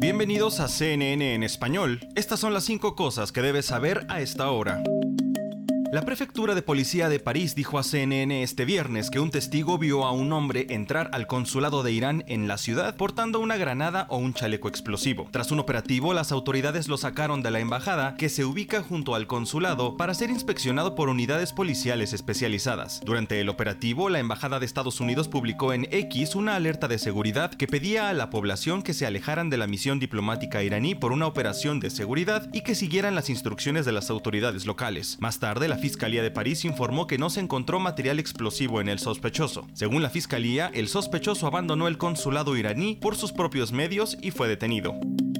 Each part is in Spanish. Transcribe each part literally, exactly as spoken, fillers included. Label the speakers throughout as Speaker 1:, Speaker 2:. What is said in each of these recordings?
Speaker 1: Bienvenidos a C N N en español. Estas son las cinco cosas que debes saber a esta hora. La prefectura de policía de París dijo a C N N este viernes que un testigo vio a un hombre entrar al consulado de Irán en la ciudad portando una granada o un chaleco explosivo. Tras un operativo, las autoridades lo sacaron de la embajada, que se ubica junto al consulado, para ser inspeccionado por unidades policiales especializadas. Durante el operativo, la embajada de Estados Unidos publicó en X una alerta de seguridad que pedía a la población que se alejaran de la misión diplomática iraní por una operación de seguridad y que siguieran las instrucciones de las autoridades locales. Más tarde, la Fiscalía de París informó que no se encontró material explosivo en el sospechoso. Según la Fiscalía, el sospechoso abandonó el consulado iraní por sus propios medios y fue detenido.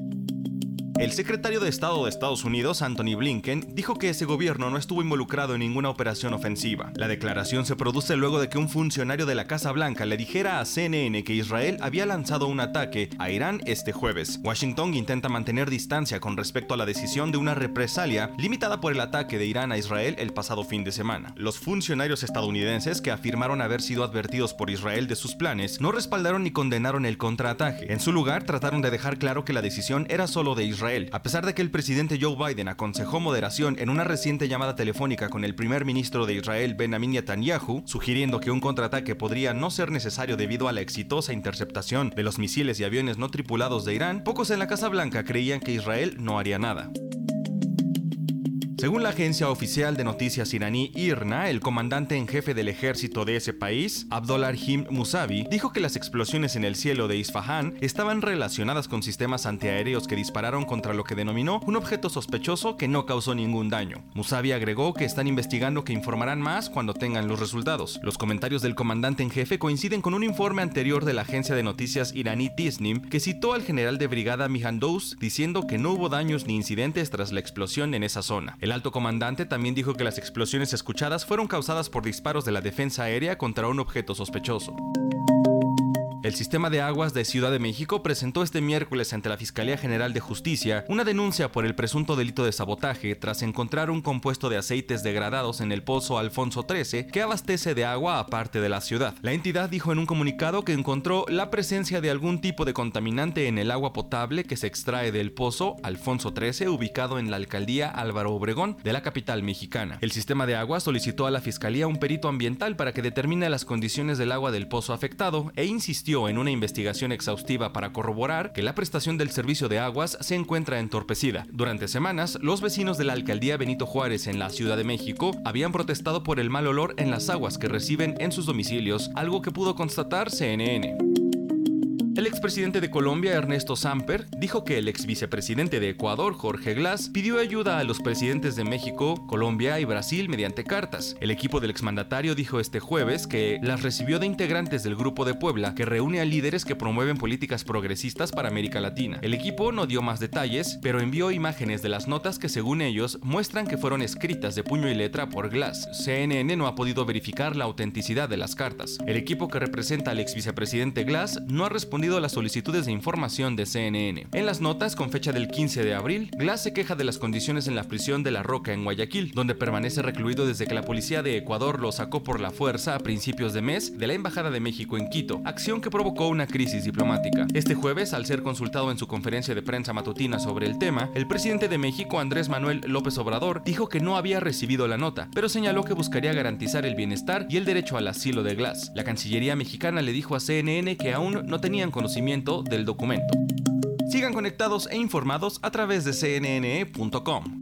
Speaker 1: El secretario de Estado de Estados Unidos, Antony Blinken, dijo que ese gobierno no estuvo involucrado en ninguna operación ofensiva. La declaración se produce luego de que un funcionario de la Casa Blanca le dijera a C N N que Israel había lanzado un ataque a Irán este jueves. Washington intenta mantener distancia con respecto a la decisión de una represalia limitada por el ataque de Irán a Israel el pasado fin de semana. Los funcionarios estadounidenses, que afirmaron haber sido advertidos por Israel de sus planes, no respaldaron ni condenaron el contraataque. En su lugar, trataron de dejar claro que la decisión era solo de Israel. A pesar de que el presidente Joe Biden aconsejó moderación en una reciente llamada telefónica con el primer ministro de Israel, Benjamin Netanyahu, sugiriendo que un contraataque podría no ser necesario debido a la exitosa interceptación de los misiles y aviones no tripulados de Irán, pocos en la Casa Blanca creían que Israel no haría nada. Según la agencia oficial de noticias iraní I R N A, el comandante en jefe del ejército de ese país, Abdolrahim Musavi, dijo que las explosiones en el cielo de Isfahán estaban relacionadas con sistemas antiaéreos que dispararon contra lo que denominó un objeto sospechoso que no causó ningún daño. Musavi agregó que están investigando, que informarán más cuando tengan los resultados. Los comentarios del comandante en jefe coinciden con un informe anterior de la agencia de noticias iraní Tisnim, que citó al general de brigada Mihandouz diciendo que no hubo daños ni incidentes tras la explosión en esa zona. El alto comandante también dijo que las explosiones escuchadas fueron causadas por disparos de la defensa aérea contra un objeto sospechoso. El Sistema de Aguas de Ciudad de México presentó este miércoles ante la Fiscalía General de Justicia una denuncia por el presunto delito de sabotaje tras encontrar un compuesto de aceites degradados en el pozo Alfonso trece que abastece de agua a parte de la ciudad. La entidad dijo en un comunicado que encontró la presencia de algún tipo de contaminante en el agua potable que se extrae del pozo Alfonso trece, ubicado en la alcaldía Álvaro Obregón de la capital mexicana. El Sistema de Aguas solicitó a la Fiscalía un perito ambiental para que determine las condiciones del agua del pozo afectado e insistió en una investigación exhaustiva para corroborar que la prestación del servicio de aguas se encuentra entorpecida. Durante semanas, los vecinos de la alcaldía Benito Juárez en la Ciudad de México habían protestado por el mal olor en las aguas que reciben en sus domicilios, algo que pudo constatar C N N. El expresidente de Colombia, Ernesto Samper, dijo que el exvicepresidente de Ecuador, Jorge Glass, pidió ayuda a los presidentes de México, Colombia y Brasil mediante cartas. El equipo del exmandatario dijo este jueves que las recibió de integrantes del Grupo de Puebla, que reúne a líderes que promueven políticas progresistas para América Latina. El equipo no dio más detalles, pero envió imágenes de las notas que, según ellos, muestran que fueron escritas de puño y letra por Glass. C N N no ha podido verificar la autenticidad de las cartas. El equipo que representa al exvicepresidente Glass no ha respondido a las solicitudes de información de C N N. En las notas, con fecha del quince de abril, Glass se queja de las condiciones en la prisión de La Roca en Guayaquil, donde permanece recluido desde que la policía de Ecuador lo sacó por la fuerza a principios de mes de la Embajada de México en Quito, acción que provocó una crisis diplomática. Este jueves, al ser consultado en su conferencia de prensa matutina sobre el tema, el presidente de México, Andrés Manuel López Obrador, dijo que no había recibido la nota, pero señaló que buscaría garantizar el bienestar y el derecho al asilo de Glass. La Cancillería mexicana le dijo a C N N que aún no tenían conocimiento del documento. Sigan conectados e informados a través de C N N punto com.